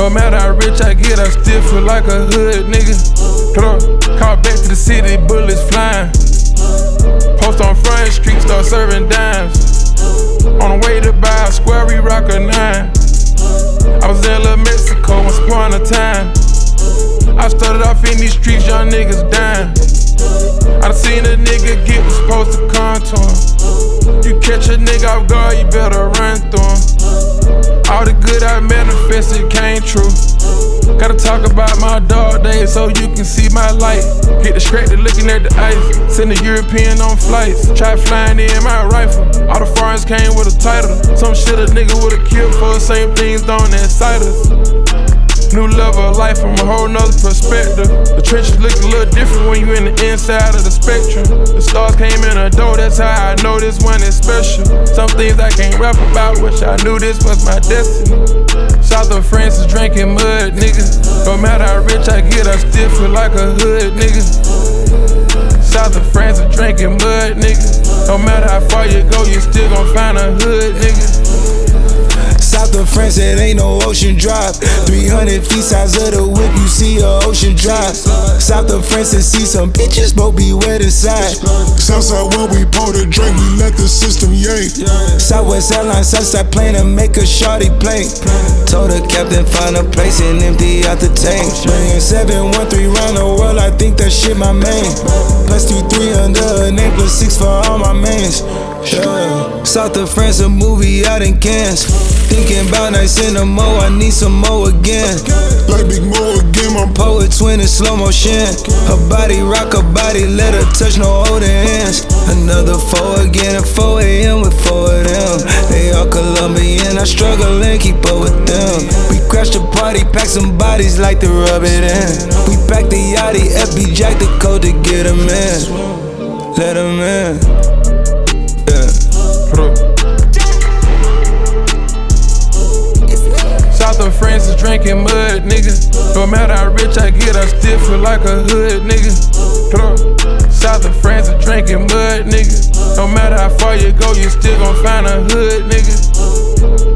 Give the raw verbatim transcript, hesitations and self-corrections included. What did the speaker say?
No matter how rich I get, I still feel like a hood nigga. Call back to the city, bullets flying. Post on Front Street, start serving dimes. On the way to buy a square, we rock a nine. I was in La Mexico once upon a time. I started off in these streets, young niggas dying. I done seen a nigga get what's supposed to come to him. You catch a nigga off guard, you better run through him. All the good I manifested came true. Gotta talk about my dog days so you can see my light. Get distracted looking at the ice. Send a European on flights. Try flying in my rifle. All the foreigns came with a title. Some shit a nigga would've killed for. Same things don't excite us. New level of life from a whole nother perspective. The trenches look a little different when you in the inside of the spectrum. The stars came in the door, that's how I know this one is special. Some things I can't rap about, wish I knew this was my destiny. South of France is drinking mud, nigga. No matter how rich I get, I still feel like a hood, nigga. South of France is drinking mud, nigga. No matter how far you go, you still gon' find a hood, nigga. South of France, it ain't no ocean drive. three hundred feet size of the whip, you see a ocean drive. South of France, and see some bitches, both be wet inside. Southside, when we pour the drink, we let the system yank. Southwest Airlines, Southside plane to make a shawty plane. Told the captain, find a place and empty out the tank. Bringing seven one three round the world, I think that shit my main. Plus two three under a name, plus six for all my mains. Yeah. South of France, a movie out in Cannes. Thinking about nights in the mo, I need some more again. Like Big Mo again, my poet twin in slow motion. Her body rock her body, let her touch, no holding hands. Another four again at four A M with four of them. They all Colombian, I struggle and keep up with them. We crashed the party, pack some bodies like to rub it in. We pack the yachty, F B Jack the code to get them in. Let them in. South of France is drinking mud, nigga. No matter how rich I get, I still feel like a hood, nigga. South of France is drinking mud, nigga. No matter how far you go, you still gon' find a hood, nigga.